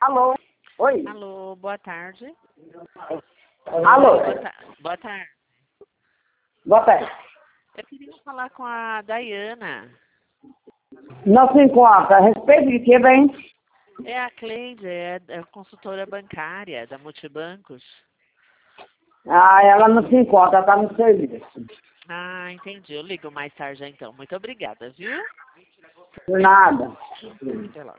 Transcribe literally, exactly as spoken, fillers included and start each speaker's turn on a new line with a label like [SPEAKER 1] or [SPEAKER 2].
[SPEAKER 1] Alô? Oi?
[SPEAKER 2] Alô, boa tarde.
[SPEAKER 1] Alô?
[SPEAKER 2] Boa, ta boa tarde.
[SPEAKER 1] Boa tarde.
[SPEAKER 2] Eu queria falar com a Dayana.
[SPEAKER 1] Não se encontra. A respeito de que, bem?
[SPEAKER 2] É a Cleide, é a consultora bancária da Multibancos.
[SPEAKER 1] Ah, ela não se encontra, ela está no serviço.
[SPEAKER 2] Ah, entendi. Eu ligo mais tarde então. Muito obrigada, viu?
[SPEAKER 1] Por nada.
[SPEAKER 2] Até logo.